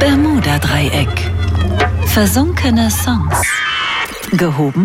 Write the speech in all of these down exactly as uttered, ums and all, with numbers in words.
Bermuda-Dreieck. Versunkene Songs. Gehoben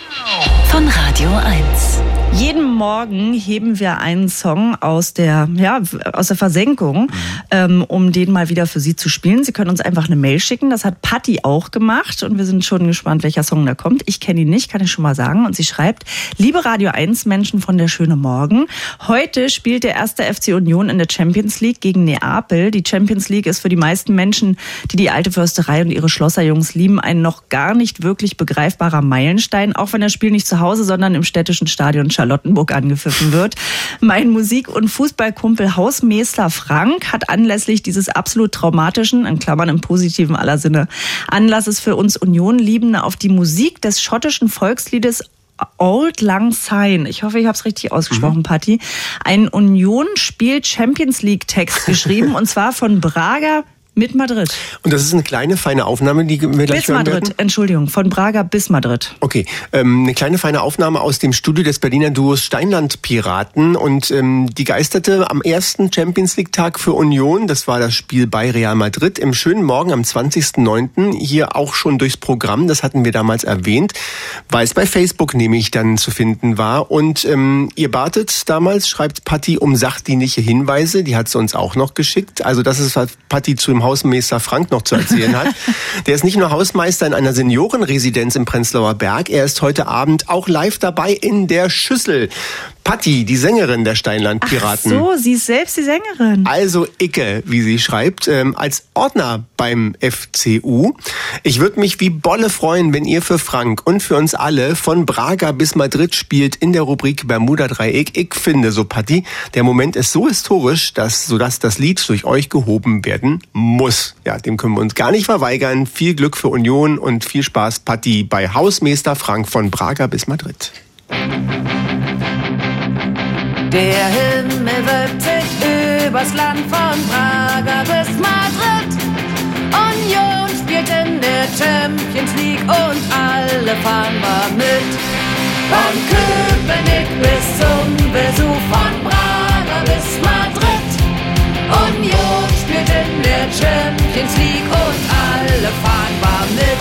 von Radio eins. Jeden Morgen heben wir einen Song aus der, ja, aus der Versenkung, mhm. ähm, um den mal wieder für Sie zu spielen. Sie können uns einfach eine Mail schicken. Das hat Patti auch gemacht und wir sind schon gespannt, welcher Song da kommt. Ich kenne ihn nicht, kann ich schon mal sagen. Und sie schreibt: Liebe Radio eins Menschen von der schöne Morgen. Heute spielt der erste F C Union in der Champions League gegen Neapel. Die Champions League ist für die meisten Menschen, die die alte Försterei und ihre Schlosserjungs lieben, ein noch gar nicht wirklich begreifbarer Meilenstein, auch wenn das Spiel nicht zu Hause, sondern im städtischen Stadion Charlottenburg angepfiffen wird. Mein Musik- und Fußballkumpel Hausmeister Frank hat anlässlich dieses absolut traumatischen, in Klammern im positiven aller Sinne, Anlasses für uns Union-Liebende auf die Musik des schottischen Volksliedes Auld Lang Syne, ich hoffe, ich habe es richtig ausgesprochen, mhm. Patti, einen Union-Spiel-Champions-League-Text geschrieben, und zwar von Braga mit Madrid. Und das ist eine kleine, feine Aufnahme, die wir gleich bis hören Madrid, werden? Entschuldigung, von Braga bis Madrid. Okay, ähm, eine kleine, feine Aufnahme aus dem Studio des Berliner Duos Steinland Piraten, und ähm, die geisterte am ersten Champions-League-Tag für Union, das war das Spiel bei Real Madrid, im schönen Morgen am zwanzigsten neunten hier auch schon durchs Programm, das hatten wir damals erwähnt, weil es bei Facebook nämlich dann zu finden war. Und ähm, ihr batet damals, schreibt Patti, um sachdienliche Hinweise, die hat sie uns auch noch geschickt. Also das ist, was Patti zu dem Hausmeister Frank noch zu erzählen hat. Der ist nicht nur Hausmeister in einer Seniorenresidenz im Prenzlauer Berg, er ist heute Abend auch live dabei in der Schüssel. Patti, die Sängerin der Steinland Piraten. Ach so, sie ist selbst die Sängerin. Also Icke, wie sie schreibt, ähm, als Ordner beim F C U. Ich würde mich wie Bolle freuen, wenn ihr für Frank und für uns alle von Braga bis Madrid spielt in der Rubrik Bermuda-Dreieck. Ich finde, so Patti, der Moment ist so historisch, dass, sodass das Lied durch euch gehoben werden muss. Ja, dem können wir uns gar nicht verweigern. Viel Glück für Union und viel Spaß, Patti, bei Hausmeister Frank von Braga bis Madrid. Der Himmel wölbt sich übers Land von Braga bis Madrid. Union spielt in der Champions League und alle fahren wir mit. Von Köpenick bis zum Besuch von Braga bis Madrid. Union spielt in der Champions League und alle fahren wir mit.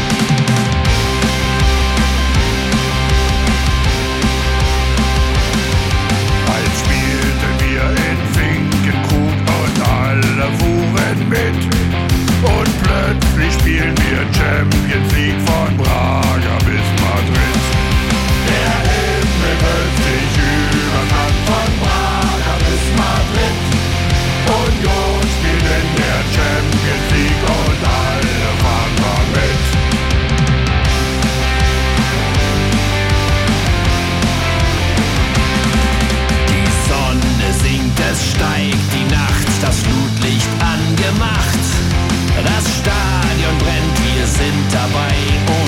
Mit. Und plötzlich spielen wir Champions League von Braga bis Madrid. Der Himmel wölbt sich übers Land von Braga bis Madrid. Union spielt in der Champions League und alle fahren wir mit. Die Sonne sinkt, es steigt die Nacht, das Flutlicht angemacht. Das Stadion brennt, wir sind dabei.